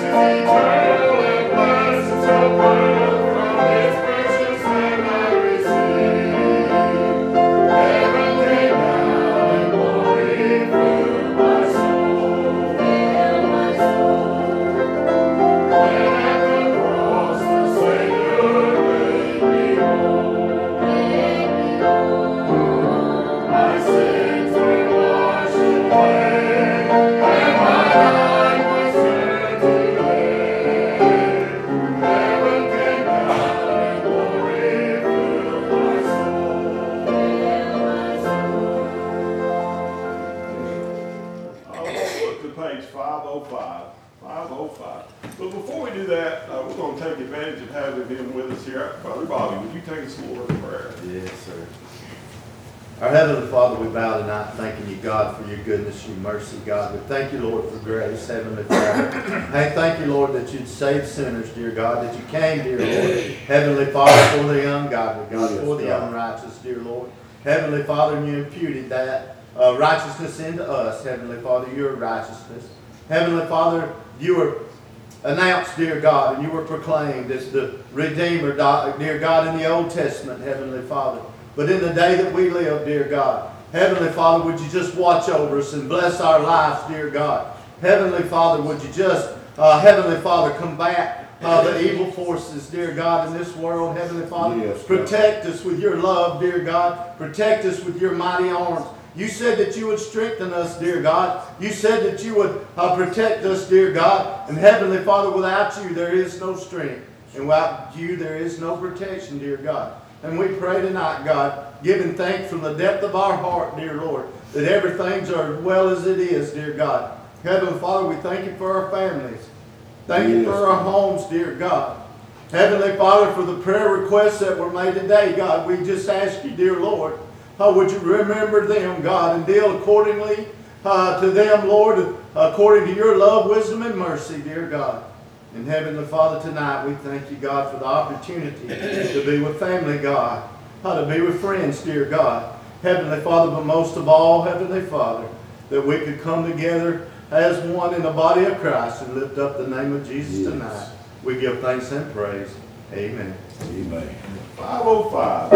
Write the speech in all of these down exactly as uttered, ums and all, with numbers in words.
Our Heavenly Father, we bow tonight thanking you, God, for your goodness, your mercy, God. We thank you, Lord, for grace, Heavenly Father. Hey, thank you, Lord, that you'd save sinners, dear God, that you came, dear Lord. Heavenly Father, for the ungodly, God, for the unrighteous, dear Lord. Heavenly Father, and you imputed that uh, righteousness into us, Heavenly Father, your righteousness. Heavenly Father, you were announced, dear God, and you were proclaimed as the Redeemer, dear God, in the Old Testament, Heavenly Father. But in the day that we live, dear God, Heavenly Father, would you just watch over us and bless our lives, dear God. Heavenly Father, would you just, uh, Heavenly Father, combat uh, the evil forces, dear God, in this world, Heavenly Father. Yes, protect us with your love, dear God. Protect us with your mighty arms. You said that you would strengthen us, dear God. You said that you would uh, protect us, dear God. And Heavenly Father, without you, there is no strength. And without you, there is no protection, dear God. And we pray tonight, God, giving thanks from the depth of our heart, dear Lord, that everything's as well as it is, dear God. Heavenly Father, we thank you for our families. Thank yes. you for our homes, dear God. Heavenly Father, for the prayer requests that were made today, God, we just ask you, dear Lord, how would you remember them, God, and deal accordingly uh, to them, Lord, according to your love, wisdom, and mercy, dear God. And Heavenly Father, tonight we thank you, God, for the opportunity to be with family, God. How to be with friends, dear God. Heavenly Father, but most of all, Heavenly Father, that we could come together as one in the body of Christ and lift up the name of Jesus yes. tonight. We give thanks and praise. Amen. Amen. five oh five.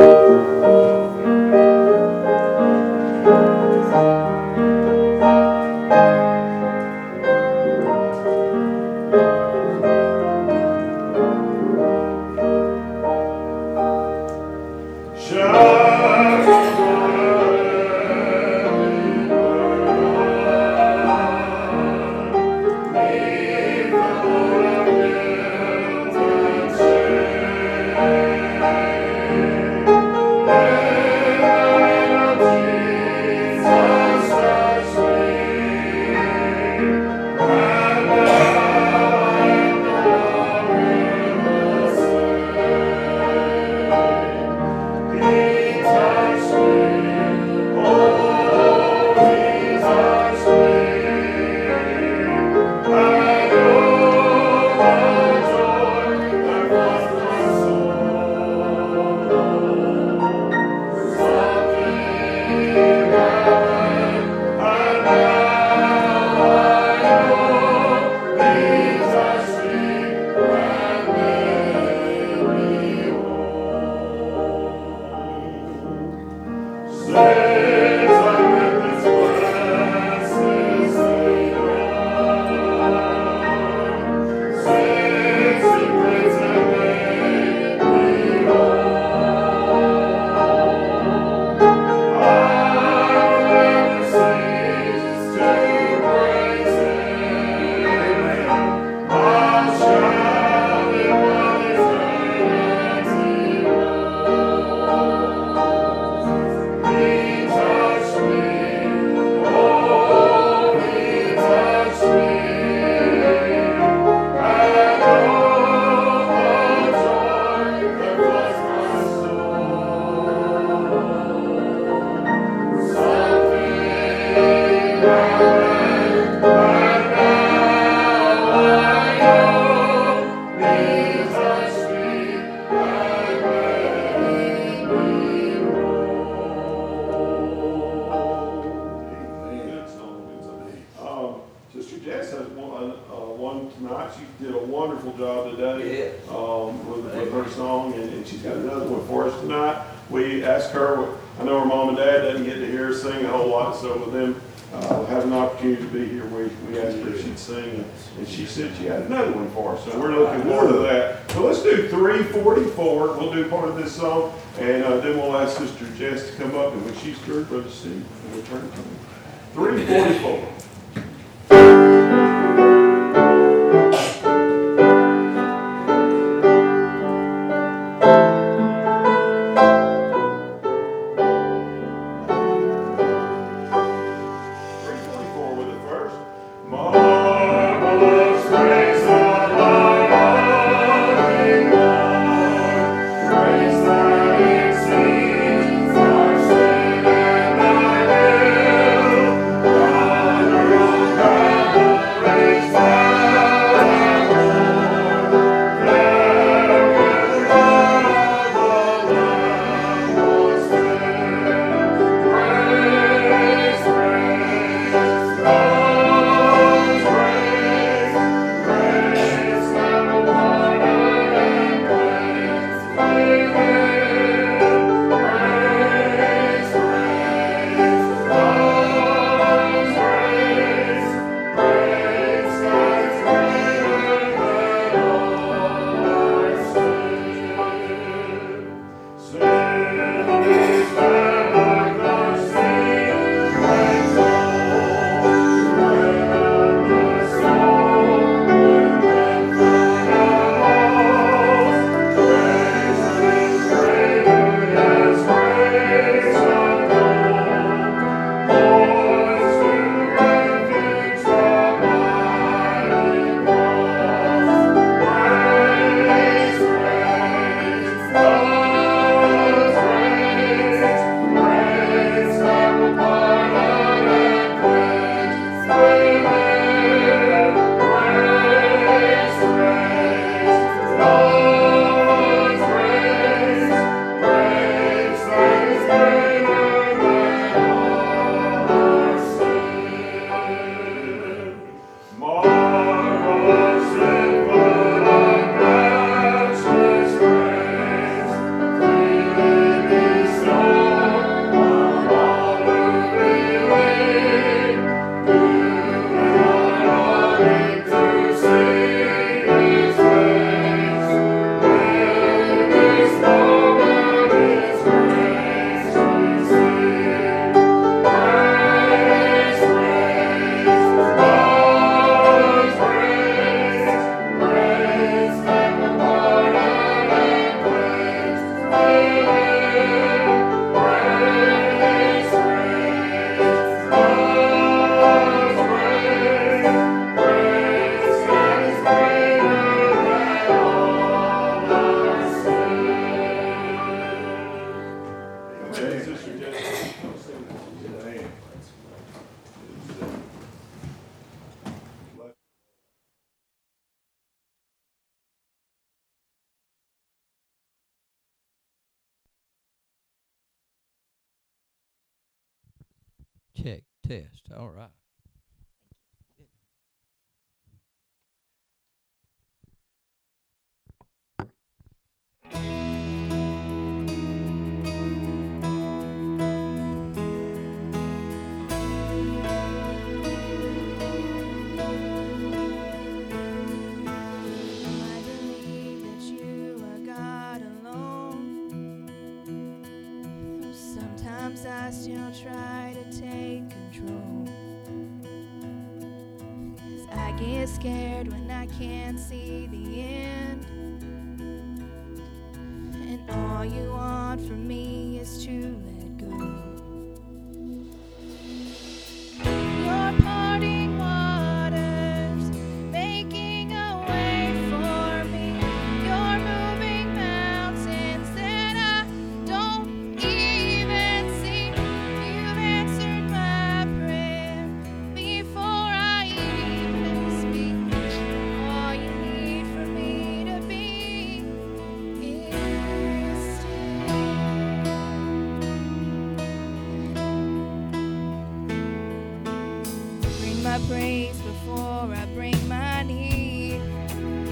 Yeah. did a wonderful job today um, with, with her song, and, and she's got another one for us tonight. We asked her, I know her mom and dad doesn't get to hear her sing a whole lot, so with them uh, having an opportunity to be here, we, we asked her if she'd sing, and, and she said she had another one for us, so we're looking forward to that. So let's do three forty-four. We'll do part of this song, and uh, then we'll ask Sister Jess to come up, and when she's through, Brother Steve, we'll turn it to him. three forty-four. Check, test, all right. I still try to take control, 'cause I get scared when I can't see the end, and all you want from me is to let go. Your parting waters making a way for me, you're moving mountains that I don't even see. You've answered my prayer before I even speak. All you need for me to be is still. Bring my praise before I bring my need.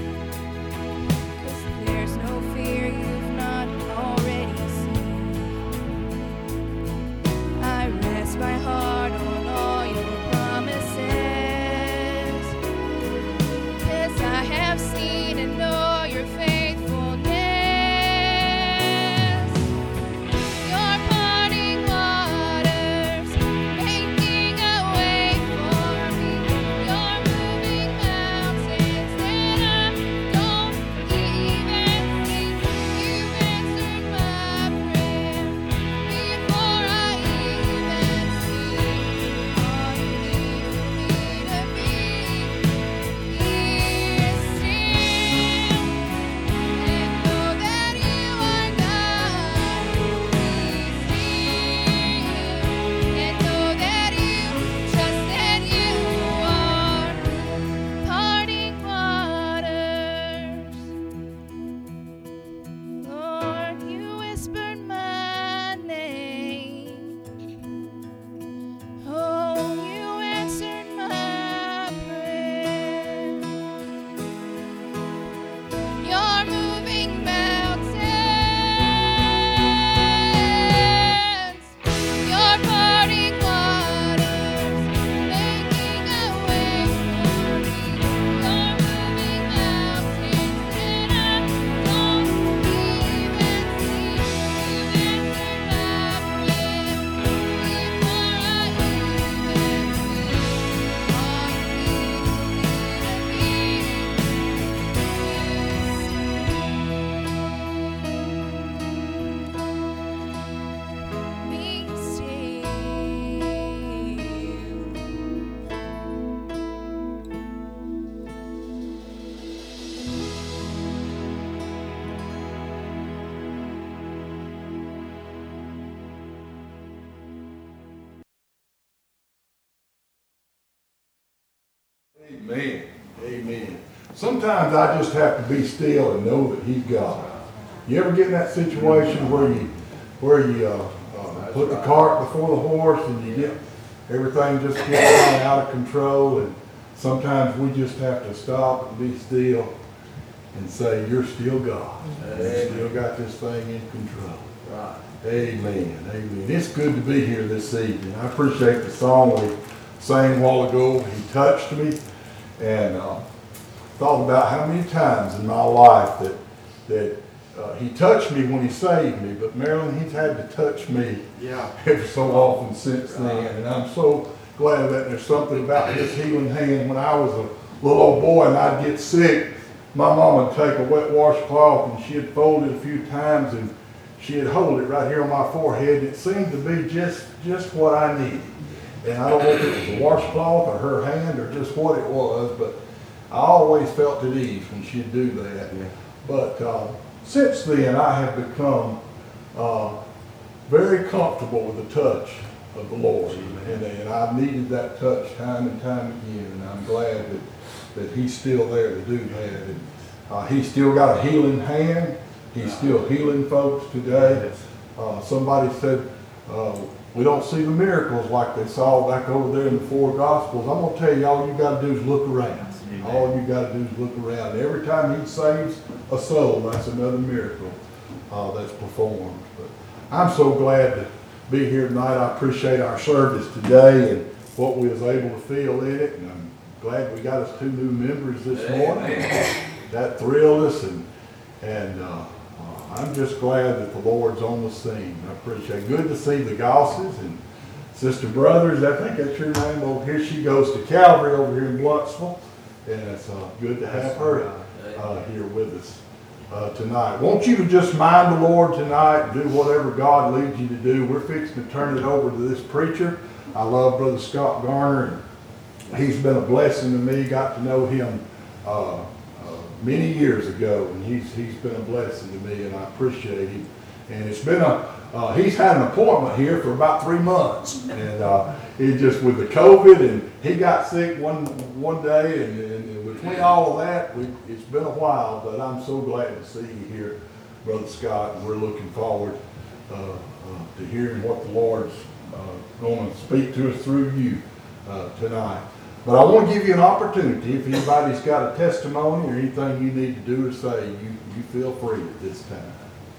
Amen. Amen. Sometimes I just have to be still and know that He's God. You ever get in that situation where you where you uh, uh, put the cart before the horse and you get everything just gets out of control, and sometimes we just have to stop and be still and say, you're still God. You still got this thing in control. Right. Amen. Amen. It's good to be here this evening. I appreciate the song we sang a while ago. He touched me, and uh, thought about how many times in my life that that uh, He touched me when He saved me, but Marilyn, He's had to touch me Yeah. every so often since then, and I'm so glad that there's something about His healing hand. When I was a little old boy and I'd get sick, my mom would take a wet washcloth and she'd fold it a few times and she'd hold it right here on my forehead, and it seemed to be just just what I needed. And I don't know if it was a washcloth or her hand or just what it was, but I always felt at ease when she'd do that. Yeah. But uh, since then, I have become uh, very comfortable with the touch of the Lord. And, and I've needed that touch time and time again, and I'm glad that, that He's still there to do that. And uh, He's still got a healing hand. He's still healing folks today. Uh, somebody said, uh, we don't see the miracles like they saw back over there in the four Gospels. I'm going to tell you, all you got to do is look around. Amen. All you got to do is look around. Every time He saves a soul, that's another miracle uh, that's performed. But I'm so glad to be here tonight. I appreciate our service today and what we was able to feel in it. And I'm glad we got us two new members this morning. That thrilled us, and and uh, uh, I'm just glad that the Lord's on the scene. I appreciate it. Good to see the Gosses and Sister Brothers. I think that's your name over here. She goes to Calvary over here in Bluntsville, and it's uh, good to have her uh, here with us uh, tonight. Want you to just mind the Lord tonight and do whatever God leads you to do. We're fixing to turn it over to this preacher. I love Brother Scott Garner, and he's been a blessing to me. Got to know him uh, uh, many years ago, and he's he's been a blessing to me, and I appreciate him. And it's been a uh, he's had an appointment here for about three months, and uh, it just with the COVID, and he got sick one one day, and, and, and between all of that, we, it's been a while. But I'm so glad to see you here, Brother Scott, and we're looking forward uh, uh, to hearing what the Lord's uh, going to speak to us through you uh, tonight. But I want to give you an opportunity. If anybody's got a testimony or anything you need to do or say, you you feel free at this time.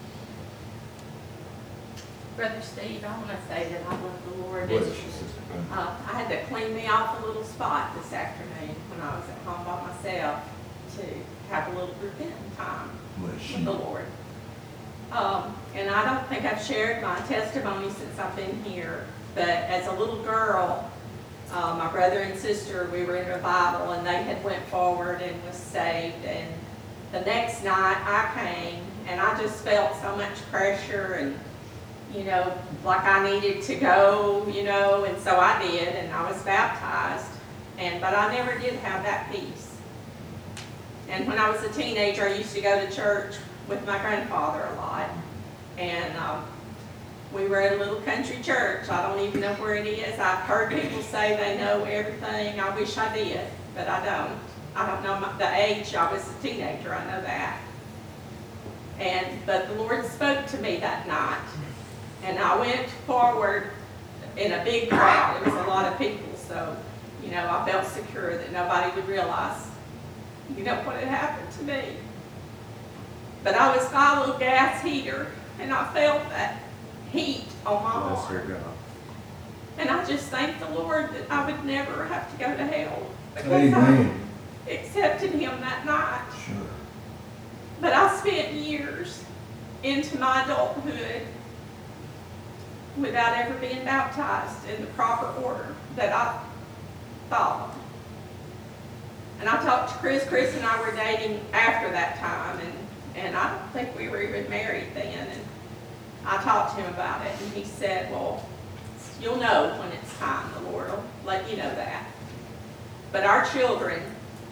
Brother Steve, I want to say that I love the Lord. Bless It's- you, Sister Pam. Uh, I had to clean me off a little spot this afternoon when I was at home by myself to have a little repenting time Bless with you. the Lord. Um, and I don't think I've shared my testimony since I've been here, but as a little girl, uh, my brother and sister, we were in revival, and they had went forward and was saved. And the next night I came, and I just felt so much pressure and you know, like I needed to go, you know, and so I did, and I was baptized, and but I never did have that peace. And when I was a teenager, I used to go to church with my grandfather a lot, and um, we were at a little country church. I don't even know where it is. I've heard people say they know everything. I wish I did, but I don't. I don't know my, the age. I was a teenager, I know that. And but the Lord spoke to me that night. And I went forward in a big crowd. It was a lot of people, so, you know, I felt secure that nobody would realize, you know, what had happened to me. But I was by a little gas heater, and I felt that heat on my arm. And I just thank the Lord that I would never have to go to hell, because Amen. I accepted Him that night. Sure. But I spent years into my adulthood without ever being baptized in the proper order that I followed. And I talked to Chris. Chris and I were dating after that time, and, and I don't think we were even married then. And I talked to him about it, and he said, well, you'll know when it's time. The Lord will let you know that. But our children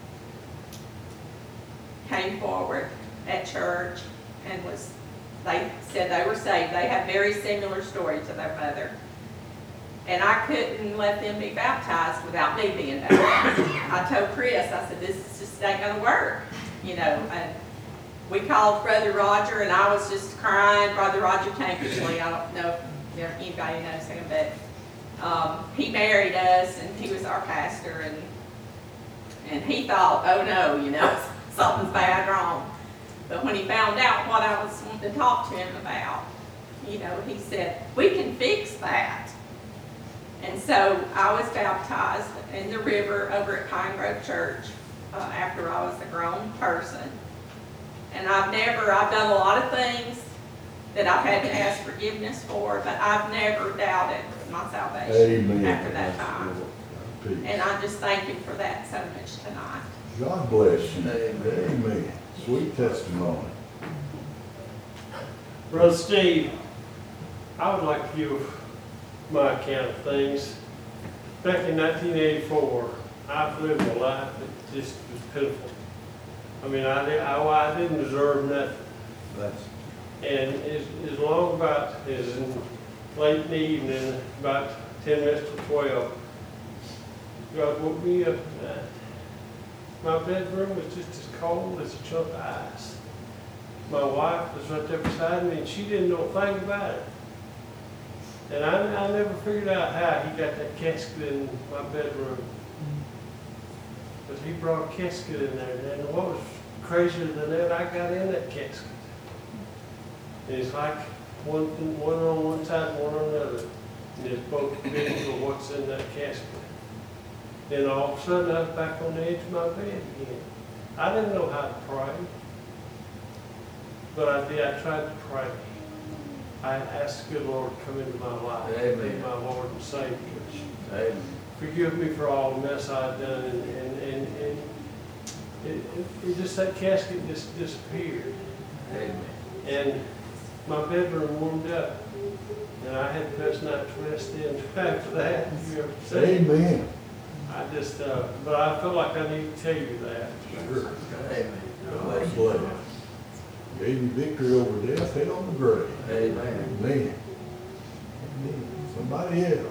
came forward at church and was They said they were saved. They have very similar stories to their mother. And I couldn't let them be baptized without me being baptized. I told Chris, I said, this is just ain't gonna work, you know. And we called Brother Roger, and I was just crying. Brother Roger Tankersley, I don't know if anybody knows him, but um, he married us, and he was our pastor, and and he thought, oh no, you know, something's bad wrong. But when he found out what I was wanting to talk to him about, you know, he said, we can fix that. And so I was baptized in the river over at Pine Grove Church uh, after I was a grown person. And I've never, I've done a lot of things that I've had to ask forgiveness for, but I've never doubted my salvation Amen. after that time. Peace. And I just thank you for that so much tonight. God bless you. Amen. Amen. Sweet testimony. Brother Steve, I would like to give my account of things. Back in nineteen eighty-four, I've lived a life that just was pitiful. I mean, I, di- I, I didn't deserve nothing. That's, And as, as long about, as in late in the evening, about ten minutes to twelve, God woke me up at night. My bedroom was just as cold as a chunk of ice. My wife was right there beside me, and she didn't know a thing about it. And I, I never figured out how he got that casket in my bedroom. But he brought a casket in there, and what was crazier than that, I got in that casket. And it's like one, one on one side and one on the other. And it's both big for what's in that casket. Then all of a sudden, I was back on the edge of my bed again. I didn't know how to pray. But I did, I tried to pray. I asked the good Lord to come into my life. Amen. Be my Lord and Savior. amen. Forgive me for all the mess I've done, and, and, and, and it, it, it just, that casket just disappeared. Amen. And my bedroom warmed up, and I had the best night's rest in after that you ever seen. Amen. I just, uh, but I feel like I need to tell you that. Sure. Amen. God bless. Gave you victory over death, hell, and the grave. Amen. Amen. Amen. Somebody else.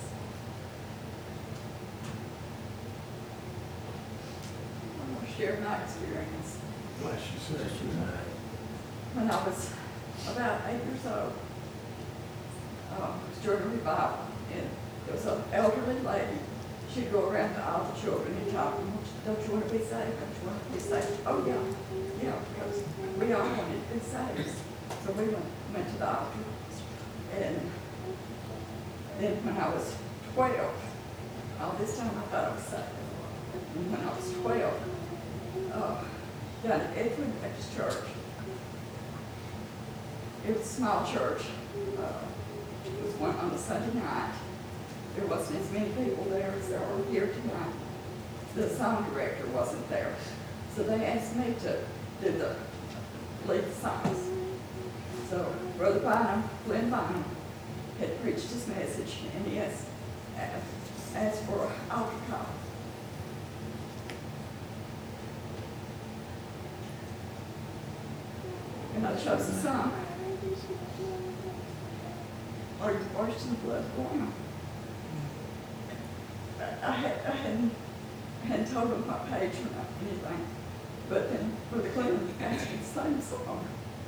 I'm going to share my experience. Bless you, Bless sister. you, man. When I was about eight years old, um, I was during a revival, and there was an elderly lady. She'd go around to all the children and talk to them, don't you want to be saved? Don't you want to be saved? Oh, yeah, yeah, because we all wanted to be saved. So we went, went to the altar, and then when I was twelve, all this time I thought I was saved. And when I was twelve, uh, down at Edwin Baptist Church, it was a small church. Uh, it was one on a Sunday night. There wasn't as many people there as there are here tonight. The song director wasn't there. So they asked me to do the lead songs. So Brother Bynum, Glenn Bynum, had preached his message, and he asked, asked for an altar call. And I chose the song. Are you washed in the blood of the Lamb? I had, I hadn't, I hadn't told him my page or not anything, but then Brother Clinton asked me to sing the song.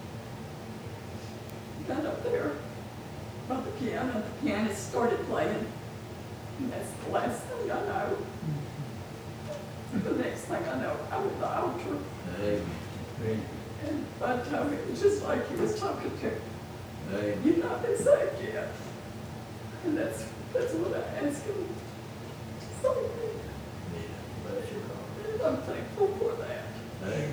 Got up there by the piano, the pianist started playing, and that's the last thing I know. The next thing I know, I'm at the altar, Amen. and by the time it was just like he was talking to me. Amen. You've not been saved yet. And that's, that's what I ask him. So, Bless you, Lord. and I'm thankful for that. Amen.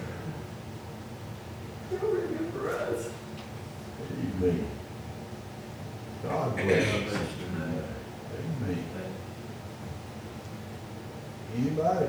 He'll remember us. Amen. God bless Bless you. you, man. Amen. Anybody?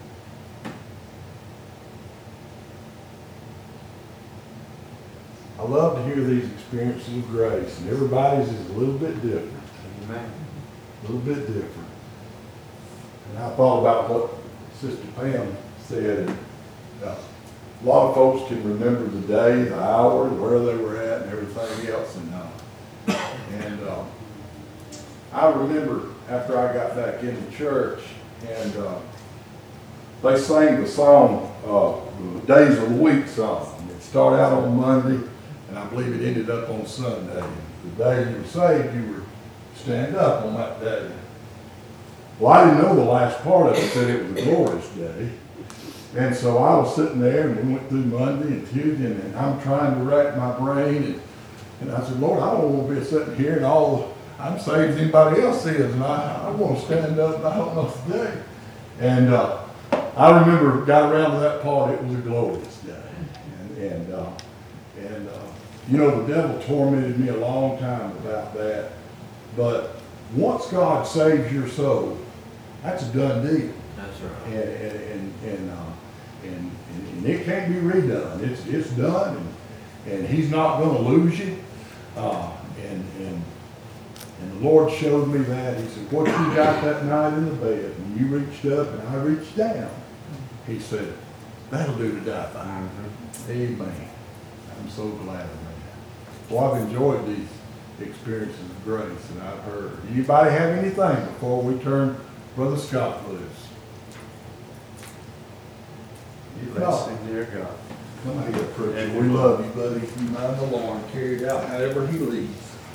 I love to hear these experiences of grace, and everybody's is a little bit different, Amen. a little bit different. And I thought about what Sister Pam said. And, uh, a lot of folks can remember the day, the hour, where they were at, and everything else. And uh, and uh, I remember after I got back into church, and uh, they sang the song, uh, the Days of the Week song. It started out on Monday, and I believe it ended up on Sunday. The day you were saved, you were stand up on that day. Well, I didn't know the last part of it said it was a glorious day. And so I was sitting there, and we went through Monday and Tuesday, and, and I'm trying to rack my brain, and, and I said, Lord, I don't want to be sitting here and all, I'm saved as anybody else is, and I, I want to stand up, and I don't know today. And uh, I remember, got around to that part, it was a glorious day. And, and, uh, and uh, you know, the devil tormented me a long time about that, but once God saves your soul, that's a done deal. That's right. And, and, and, and, uh, and, and it can't be redone. It's, it's done, and, and he's not going to lose you. Uh, and, and, and the Lord showed me that. He said, what you got that night in the bed, and you reached up and I reached down. He said, that'll do to die by. Mm-hmm. Amen. I'm so glad of that. Well, I've enjoyed these experiences of grace that I've heard. Anybody have anything before we turn Brother Scott loose? Bless him, dear God. Come here, preacher. We love you, buddy. You mind the Lord, carry it out however he leads.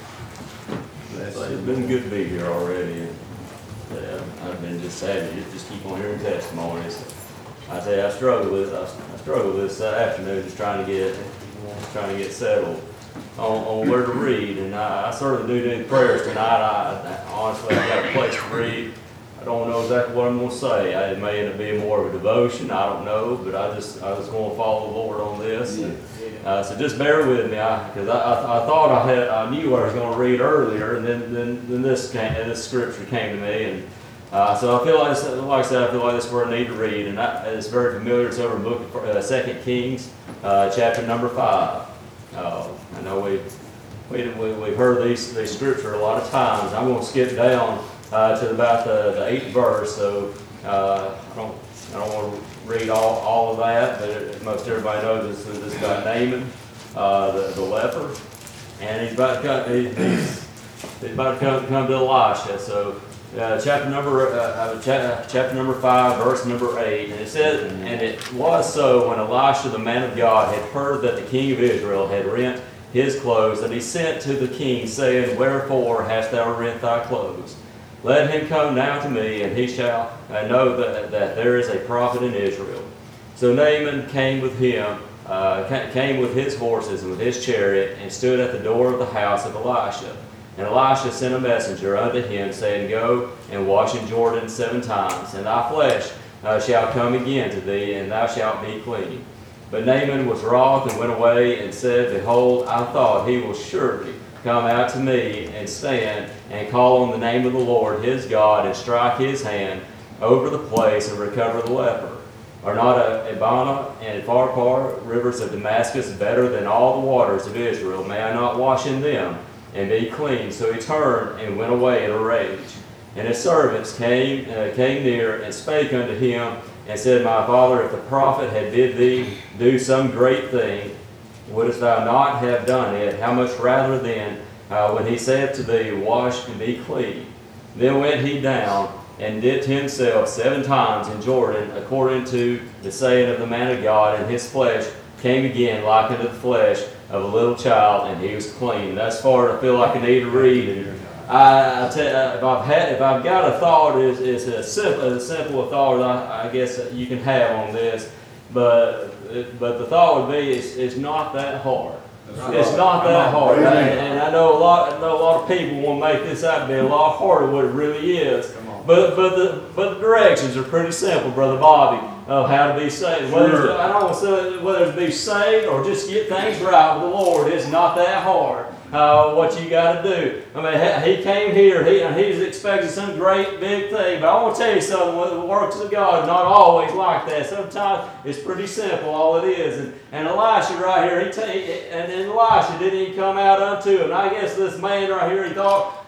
Bless So it's him. been good to be here already, and yeah, I've been just sad to just keep on hearing testimonies. I tell you, I struggled with I, I struggled this uh, afternoon just trying to get just trying to get settled on, on where to read, and I, I certainly do need prayers tonight. I, I honestly I've got a place to read. I don't know exactly what I'm going to say. I, it may end up being more of a devotion. I don't know, but I just I just want to follow the Lord on this. And, uh, so just bear with me, because I, I, I, I thought I had I knew what I was going to read earlier, and then then, then this came, and this scripture came to me, and uh, so I feel like like I said I feel like this is where I need to read, and I, it's very familiar. It's over in book of uh, Second Kings, uh, chapter number five. Uh, I know we we we we've heard these these scripture a lot of times. I'm going to skip down Uh, to about the, the eighth verse, so uh, I don't I don't want to read all, all of that, but it, most everybody knows this, this is about Naaman, uh, the, the leper, and he's about to come, he, he's, he's about to come, come to Elisha. So uh, chapter number uh, cha- chapter number five, verse number eight, and it says, and it was so when Elisha the man of God had heard that the king of Israel had rent his clothes, that he sent to the king, saying, wherefore hast thou rent thy clothes? Let him come now to me, and he shall uh, know that, that there is a prophet in Israel. So Naaman came with him, uh, came with his horses and with his chariot, and stood at the door of the house of Elisha. And Elisha sent a messenger unto him, saying, go and wash in Jordan seven times, and thy flesh uh, shall come again to thee, and thou shalt be clean. But Naaman was wroth, and went away, and said, behold, I thought he will surely come out to me, and stand, and call on the name of the Lord his God, and strike his hand over the place, and recover the leper. Are not Abana and Pharpar, rivers of Damascus, better than all the waters of Israel? May I not wash in them, and be clean? So he turned, and went away in a rage. And his servants came, uh, came near, and spake unto him, and said, my father, if the prophet had bid thee do some great thing, wouldst thou not have done it? How much rather then, uh, when he said to thee, wash and be clean? Then went he down, and dipped himself seven times in Jordan, according to the saying of the man of God, and his flesh came again like unto the flesh of a little child, and he was clean. That's far I feel like I need to read. And I, I tell you, if I've had, if I've got a thought, it's, it's a simple, a simple thought I, I guess you can have on this. But but the thought would be, it's, it's not that hard. It's not that hard. And, and I know a lot I know a lot of people want to make this out to be a lot harder than what it really is. But but the but the directions are pretty simple, Brother Bobby, of how to be saved. Whether Sure. I don't want to say whether it's be saved or just get things right with the Lord, it's not that hard. Uh, what you got to do. I mean, he came here. He he's expecting some great big thing. But I want to tell you something. The works of God are not always like that. Sometimes it's pretty simple. All it is. And, and Elisha right here. He t- and then Elisha didn't even come out unto him. And I guess this man right here, he thought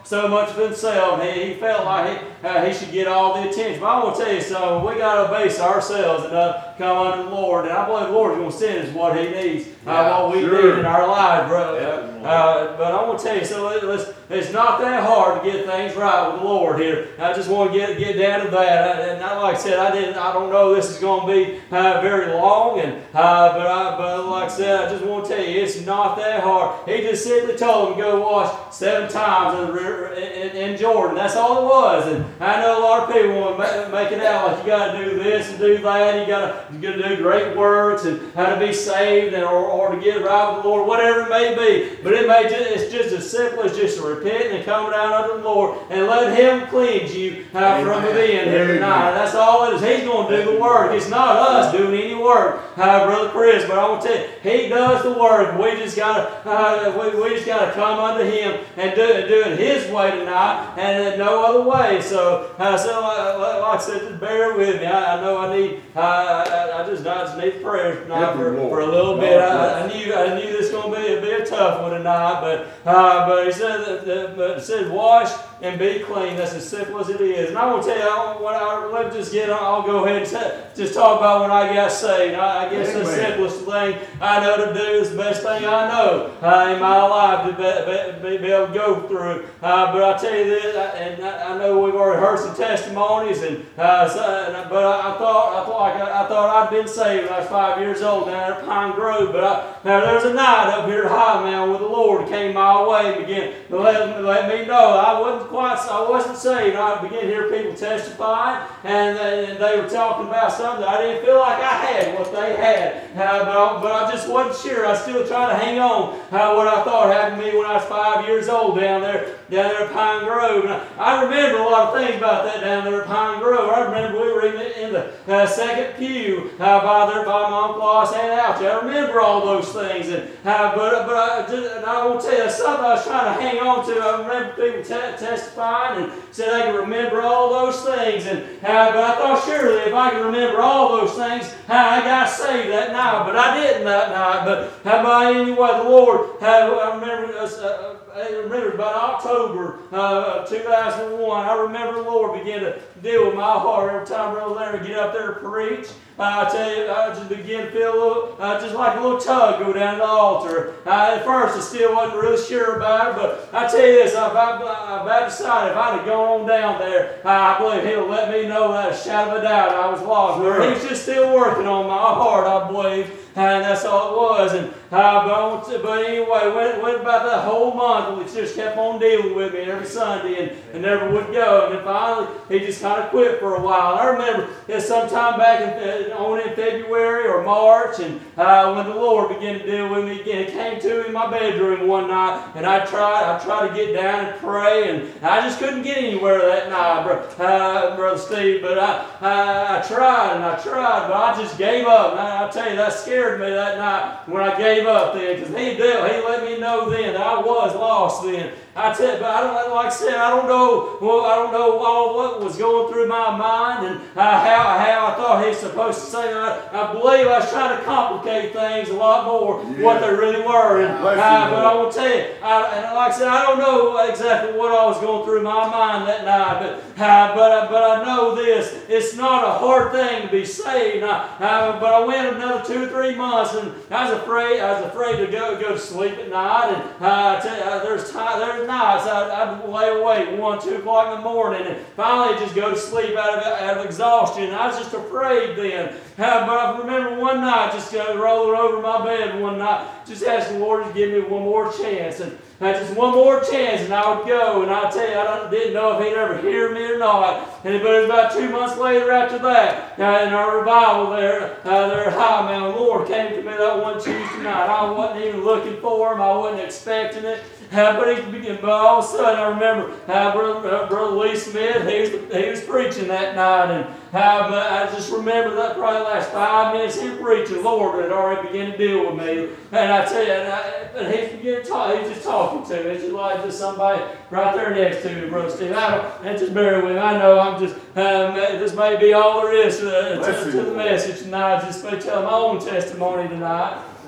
so much of himself. He, he felt like he, uh, he should get all the attention. But I want to tell you something. We got to base ourselves and uh, come under the Lord. And I believe the Lord is going to send us what He needs, uh, Yeah, what we sure. need in our lives, brother. Yeah. Uh, but I want to tell you, so it, it's, it's not that hard to get things right with the Lord here. I just want to get get down to that. I, and I, like I said, I didn't. I don't know this is going to be uh, very long, and uh, but I, but like I said, I just want to tell you, it's not that hard. He just simply told him to go wash seven times in, the river, in, in Jordan. That's all it was. And I know a lot of people want to make it out like you got to do this and do that. You got to you got to do great works and how to be saved and or, or to get right with the Lord, whatever it may be. But it may just, it's just as simple as just to repent and come down under the Lord and let Him cleanse you uh, from within here tonight. That's all it is. He's going to do the work. It's not us doing any work, uh, Brother Chris. But I want to tell you, He does the work. We just got to uh, we, we just got to come under Him and do it, do it His way tonight, and uh, no other way. So, uh, so uh, like I said, just bear with me. I, I know I need. Uh, I, I just I just need prayer tonight for, for a little bit. I, I knew I knew this was going to be, be a tough one tonight, but uh, but He said that, that but it said wash and be clean. That's as simple as it is. And I want to tell you, I, when I, let's just get on, I'll go ahead and t- just talk about when I got saved. I, I guess Amen. The simplest thing I know to do is the best thing I know uh, in my life to be, be, be able to go through. Uh, but I tell you this, I, and I, I know we've already heard some testimonies, and uh, so, and, but I, I thought I thought like I, I thought I'd been saved when I was five years old down there at Pine Grove. But I, now there's a night up here at High Mountain where the Lord came my way and began to let, let me know I wasn't quite, I wasn't saved. I began to hear people testifying, and, and they were talking about something I didn't feel like I had what they had, uh, but, I, but I just wasn't sure. I still tried to hang on uh, what I thought happened to me when I was five years old down there, down there at Pine Grove. And I, I remember a lot of things about that down there at Pine Grove. I remember we were in the, in the uh, second pew uh, by there by my Uncle Os and Ouch. I remember all those things, and uh, but but I, just, and I will tell you something I was trying to hang on to. I remember people te- testifying and said they could remember all those things, and uh, but I thought surely if I could remember all those things, uh, I got saved that night. But I didn't that night. But how about anyway, the Lord, uh, I remember. Uh, I remember about October uh, two thousand one, I remember the Lord began to deal with my heart every time Brother Larry get up there to preach. Uh, I tell you, I just began to feel a little, uh, just like a little tug go down the altar. Uh, at first, I still wasn't really sure about it, but I tell you this, I've, I've, I've about decided if I'd have gone on down there, uh, I believe He'll let me know without a shadow of a doubt I was lost. But He's just still working on my heart, I believe. And that's all it was. And uh, but, I want to, but anyway, went, went about that whole month. He just kept on dealing with me every Sunday, and, and never would go. And then finally, he just kind of quit for a while. And I remember it sometime back in, on in February or March, and uh, when the Lord began to deal with me again, He came to me in my bedroom one night, and I tried, I tried to get down and pray, and I just couldn't get anywhere that night, bro, uh, Brother Steve. But I, I, I tried and I tried, but I just gave up. And I, I tell you, that scared me that night when I gave up then, because he did, he let me know then that I was lost then. I tell you, but I don't, like I said, I don't know, well, I don't know all what was going through my mind and uh, how, how I thought he was supposed to say. I, I believe I was trying to complicate things a lot more yeah. what they really were. And, uh, but I will tell you, I, and like I said, I don't know exactly what I was going through my mind that night, but uh, but but I know this: it's not a hard thing to be saved. I, uh, but I went another two or three months, and I was afraid. I was afraid to go go to sleep at night. And uh, I tell you, uh, there's time there's nights I'd, I'd lay awake one, two o'clock in the morning, and finally just go to sleep out of out of exhaustion. And I was just afraid then. Uh, but I remember one night just uh, rolling over my bed one night, just asking the Lord to give me one more chance, and uh, just one more chance, and I would go. And I tell you, I don't, didn't know if He'd ever hear me or not. And but it was about two months later after that, uh, in our revival there, uh, there at High Mountain, the Lord came to me that one Tuesday night. I wasn't even looking for Him. I wasn't expecting it. Uh, but, he, but all of a sudden, I remember uh, Brother, uh, Brother Lee Smith, he was, he was preaching that night, and uh, but I just remember that probably the last five minutes he was preaching, the Lord had already begun to deal with me. And I tell you, and, I, and he began to talk, he was just talking to me. It's just like just somebody right there next to me, Brother Steve. I don't, and just bear with me. I know I'm just, um, this may be all there is to, to, to the message tonight. Just to tell my own testimony tonight.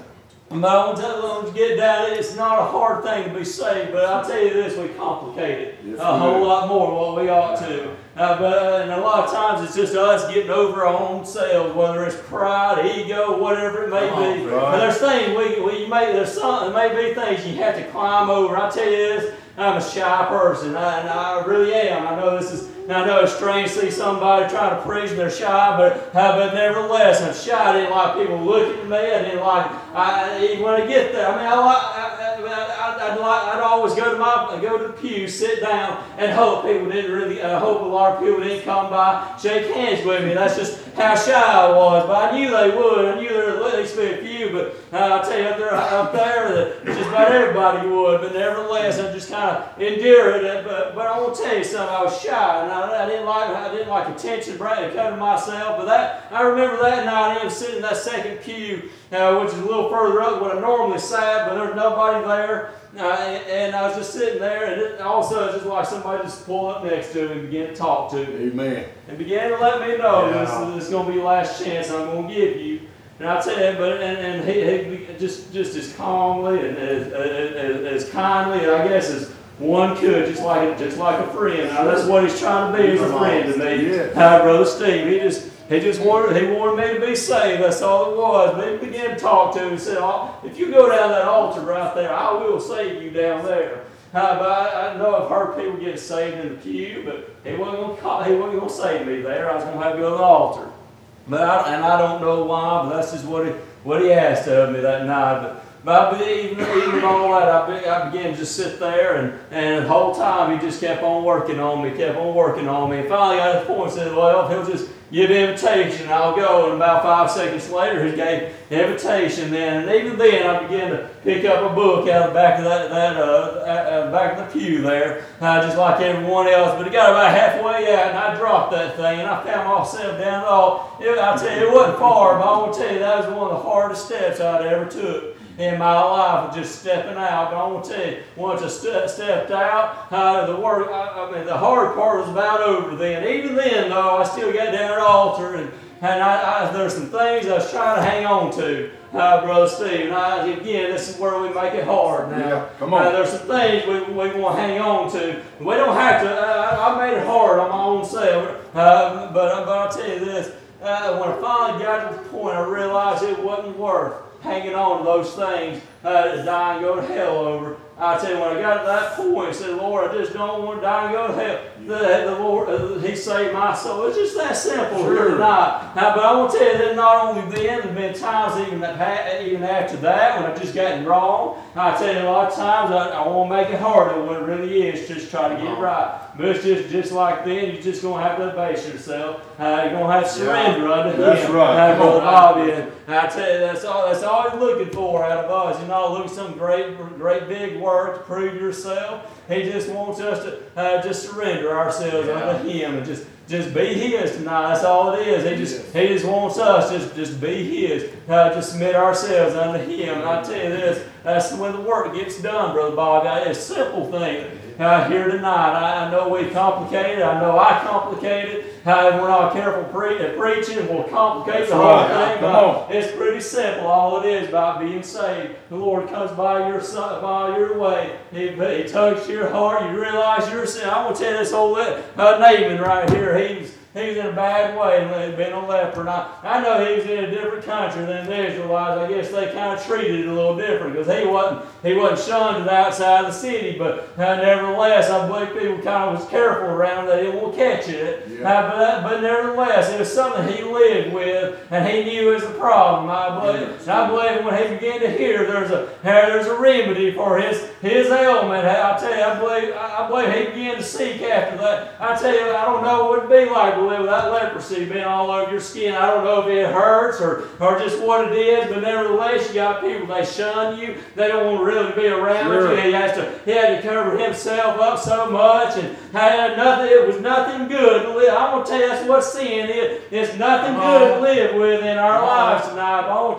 But I want to tell you, to get down, it's not a hard thing to be saved, but I'll tell you this, we complicate it Yes, a we whole do. lot more than what we ought to. Uh, but uh, and a lot of times it's just us getting over our own selves, whether it's pride, ego, whatever it may Come on, be. right. But there's things we, we may, there's some, there may be things you have to climb over. I tell you this, I'm a shy person, I, and I really am. I know this is, I know it's strange to see somebody trying to preach and they're shy, but uh, but nevertheless, I'm shy. I didn't like people looking at me. I didn't like, I, even when I get there, I mean, I, I, I, I'd, like, I'd always go to my, go to the pew, sit down, and hope people didn't really, I uh, hope a lot of people didn't come by, shake hands with me. That's just how shy I was. But I knew they would. I knew there would at least be a few. But uh, I'll tell you, up there, up there, that just about everybody would. But nevertheless, I just kind of endure it. But but I want to tell you something. I was shy, and I, I didn't like I didn't like attention, coming to myself. But that I remember that night, I was sitting in that second pew, uh, which is a little further up than what I normally sat, but there's nobody there. Uh, and, and I was just sitting there, and it, all of a sudden, it's just like somebody just pulled up next to me and began to talk to me. Amen. And began to let me know Yeah. this, this is going to be the last chance I'm going to give you. And I tell you, but and, and he, he just just as calmly and as, as, as kindly, and I guess as one could, just like just like a friend. Now that's what he's trying to be, as a friend to me. Yeah. Hi, Brother Steve. He just he just wanted he wanted me to be saved. That's all it was. But he began to talk to me and said, oh, "If you go down that altar right there, I will save you down there." Uh, but I, I know I've heard people get saved in the pew, but he wasn't going to call, he wasn't going to save me there. I was going to have to go to the altar. But I, and I don't know why, but that's just what he what he asked of me that night. But, but I, even even all that, I, be, I began to just sit there, and, and the whole time he just kept on working on me, kept on working on me. And finally got to the point and said, well, if he'll just give invitation, I'll go. And about five seconds later, he gave invitation then. And even then, I began to pick up a book out of the back of that, that uh, uh, back of the pew there, uh, just like everyone else. But it got about halfway out, and I dropped that thing, and I found myself down all. It, I tell you, it wasn't far, but I want to tell you, that was one of the hardest steps I'd ever took in my life, of just stepping out. But I want to tell you, once I st- stepped out, uh, the work, I, I mean, the hard part was about over then. Even then, though, I still got down at the altar, and, and I, I, there's some things I was trying to hang on to, uh, Brother Steve. And I, again, this is where we make it hard now. Yeah, come on. Uh, there's some things we, we want to hang on to. We don't have to. Uh, I made it hard on my own self. Uh, but, but I'll tell you this. Uh, when I finally got to the point, I realized it wasn't worth hanging on to those things uh, to die and go to hell over. I tell you, when I got to that point, I said, Lord, I just don't want to die and go to hell. The, the Lord, uh, He saved my soul. It's just that simple, Sure. really not. Now, but I want to tell you that not only then, there have been times even, that, even after that, when I've just gotten wrong. I tell you, a lot of times I, I want to make it harder than what it really is, just try to get it right. But it's just, just like then, you're just going to have to base yourself. Uh, you're going to have to surrender Yeah, unto that's Him. right. Uh, Brother Bobby, and I tell you, that's all, that's all He's looking for out of us. You're not looking for some great, great big word to prove yourself. He just wants us to uh, just surrender ourselves Yeah. unto Him and just, just be His tonight. That's all it is. He just, He just wants us just, just be His. Uh, just submit ourselves unto Him. And I tell you this, that's when the work gets done, Brother Bobby. It's a simple thing. Uh, here tonight, I, I know we complicate it. I know I complicate it. Uh, if we're not careful pre- at preaching, we'll complicate That's the whole right. thing. Come But on. it's pretty simple. All it is about being saved. The Lord comes by your son, by your way. He, he tugs your heart. You realize your sin. I'm going to tell you this old uh, Naaman right here. He's He's in a bad way, and being a leper. And I, I know he was in a different country than the Israelites. I guess they kind of treated it a little different because he wasn't he wasn't shunned to the outside of the city. But uh, nevertheless, I believe people kind of was careful around that they won't catch it. Yeah. Uh, but, but nevertheless, it was something he lived with, and he knew it was a problem. I believe. And I believe when he began to hear there's a there's a remedy for his his ailment. I tell you, I believe I believe he began to seek after that. I tell you, I don't know what it'd be like to live with that leprosy being all over your skin. I don't know if it hurts or, or just what it is, but nevertheless, you got people, they shun you. They don't want to really be around Sure. you. He has to he had to cover himself up so much, and had nothing. It was nothing good to live. I'm gonna tell you that's what sin is. It's nothing good to live with in our lives tonight. But I want to tell you,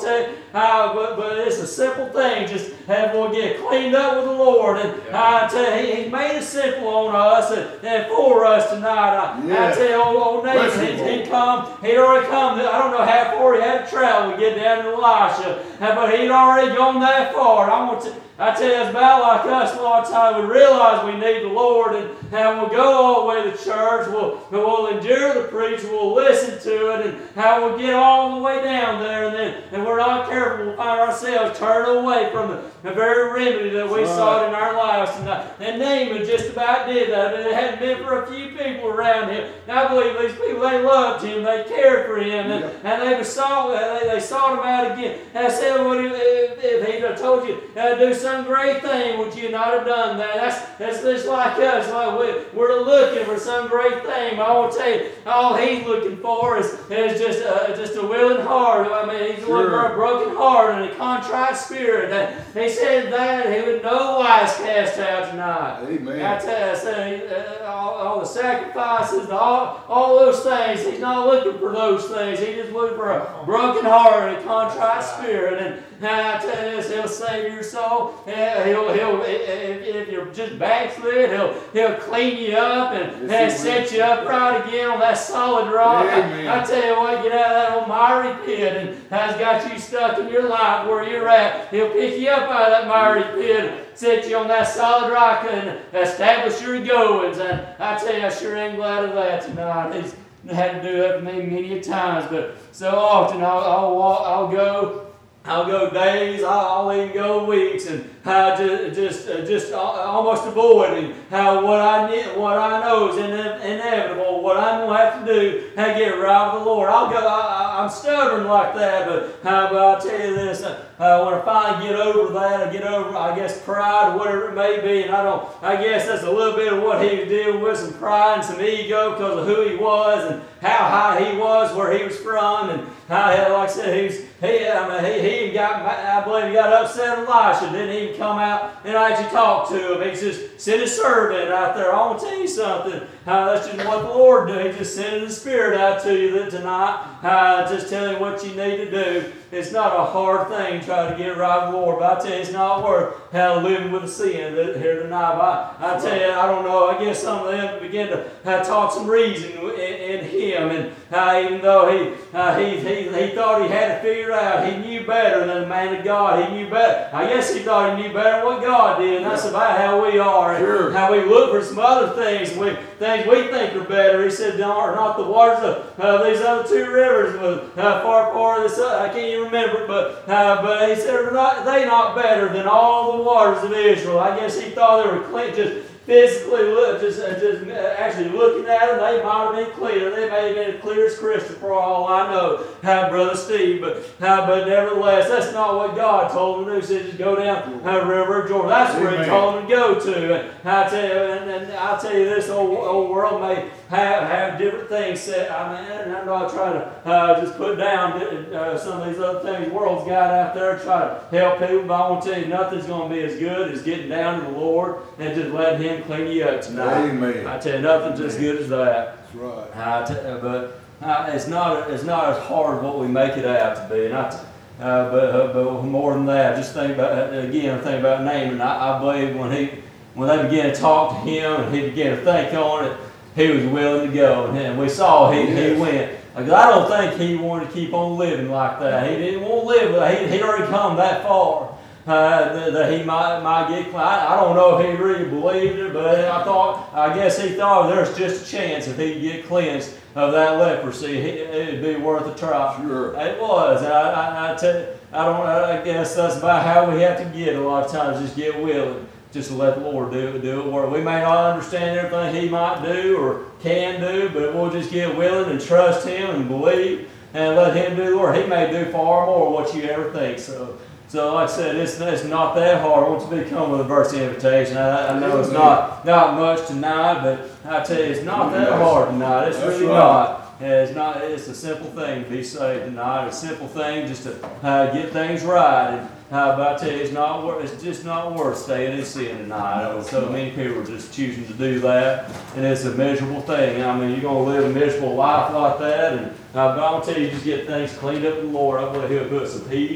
uh, but, but it's a simple thing. Just have we'll get cleaned up with the Lord. And I tell you, he, he made it simple on us and, and for us tonight. I, Yeah. I tell you, old, old Nathan, he, he'd come, he'd already come. I don't know how far he had to travel to get down to Elisha, but he'd already gone that far. I want to. I tell you, it's about like us a lot of times. We realize we need the Lord, and, and we'll go all the way to church. We'll, we'll endure the preach. We'll listen to it, and how we'll get all the way down there, and then and we're not careful. We'll find ourselves turned away from the, the very remedy that we Right. sought in our lives. And, uh, and Naaman just about did that. But it hadn't been for a few people around him. And I believe these people, they loved him. They cared for him, and, and they, sought, they, they sought him out again. And I said, well, if, if he'd have told you uh, do something great thing, would you not have done that? That's that's just like us. Like we, we're looking for some great thing. But I want to tell you, all he's looking for is, is just a, just a willing heart. I mean, he's looking for a broken heart and a contrite spirit. And he said that he would no wise cast out tonight. Amen. I tell you, I say, uh, all, all the sacrifices, all, all those things, he's not looking for those things. He's just looking for a broken heart and a contrite spirit. And now I tell you this, he'll save your soul. Yeah, he'll, he'll, if, if you're just backslid, he'll, he'll clean you up and, and set you up right again on that solid rock. Amen. I, I tell you what, get out of that old miry pit and has got you stuck in your life where you're at. He'll pick you up out of that miry pit, set you on that solid rock and establish your goings. And I tell you, I sure am glad of that tonight. He's had to do that for me many a times, but so often I'll, I'll, walk, I'll go I'll go days, I'll even go weeks, and how just just uh, just almost avoiding how what I need, what I know is ine- inevitable, what I'm gonna have to do, how to get right with the Lord. I'll go. I, I'm stubborn like that, but how about I'll tell you this: uh, when I finally get over that, I get over, I guess, pride, whatever it may be, and I don't. I guess that's a little bit of what he was dealing with, some pride and some ego because of who he was and how high he was, where he was from, and how, like I said, he was. He, I mean, he, he even got, I believe he got upset at Elisha, didn't even come out and actually talk to him. He just sent his servant out there. I want to tell you something. Uh, that's just what the Lord did. He just sent his Spirit out to you tonight. Uh, just tell him what you need to do. It's not a hard thing trying to get right with the Lord, but I tell you, it's not worth how living with a sin here tonight. But I, I tell you, I don't know. I guess some of them began to uh, talk some reason in, in him, and uh, even though he, uh, he he he thought he had it figured out, he knew better than the man of God. He knew better. I guess he thought he knew better than what God did, and that's about how we are, and Sure. how we look for some other things, we things we think are better. He said, "No, are not the waters of uh, these other two rivers with uh, far far this." Uh, I can't even remember, but uh, but he said, "Are not they not better than all the waters of Israel?" I guess he thought they were clean, just physically look, just uh, just uh, actually looking at them, they might have been clear. They may have been as clear as crystal for all I know, uh, Brother Steve. But uh, but nevertheless, that's not what God told him to do. He said, just go down uh, River Jordan. That's where He told him to go to. And I tell you, and, and I tell you, this old, old world may have, have different things set. I mean, and I'm not trying to uh, just put down uh, some of these other things the world's got out there, try to help people. But I want to tell you, nothing's going to be as good as getting down to the Lord and just letting Him clean you up tonight. Amen. I tell you, nothing's as good as that. That's right. I tell, but uh, it's not it's not as hard what we make it out to be. And I, t- uh, but uh, but more than that, just think about again. Think about Naaman. I, I believe when he when they began to talk to him and he began to think on it, he was willing to go. And, and we saw he he went. Like, I don't think he wanted to keep on living like that. He didn't want to live. He he'd already come that far. Uh, that, that he might might get. I, I don't know if he really believed it, but I thought. I guess he thought there's just a chance if he could get cleansed of that leprosy, he, it'd be worth a try. Sure. It was. And I, I, I tell you, I don't. I guess that's about how we have to get a lot of times. Just get willing, just to let the Lord do do it. Work. We may not understand everything He might do or can do, but we'll just get willing and trust Him and believe and let Him do the work. He may do far more what you ever think. So. So like I said, it's, it's not that hard. I want to be come with a verse invitation. I, I know it's not not much tonight, but I tell you, it's not that hard tonight. It's That's really right. not. Yeah, it's not. It's a simple thing to be saved tonight. It's a simple thing just to uh, get things right. And uh, but I tell you, it's not. Wor- it's just not worth staying in sin tonight. No, so many people are just choosing to do that, and it's a miserable thing. I mean, you're going to live a miserable life like that, and uh, but I'm tell you, just get things cleaned up with the Lord. I believe He'll put some peace,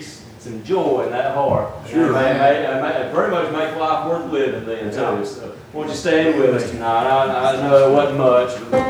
some joy in that heart. Sure. And, may- and may- and pretty much make life worth living then too. So, won't you stand with us tonight? I, I know it wasn't much, but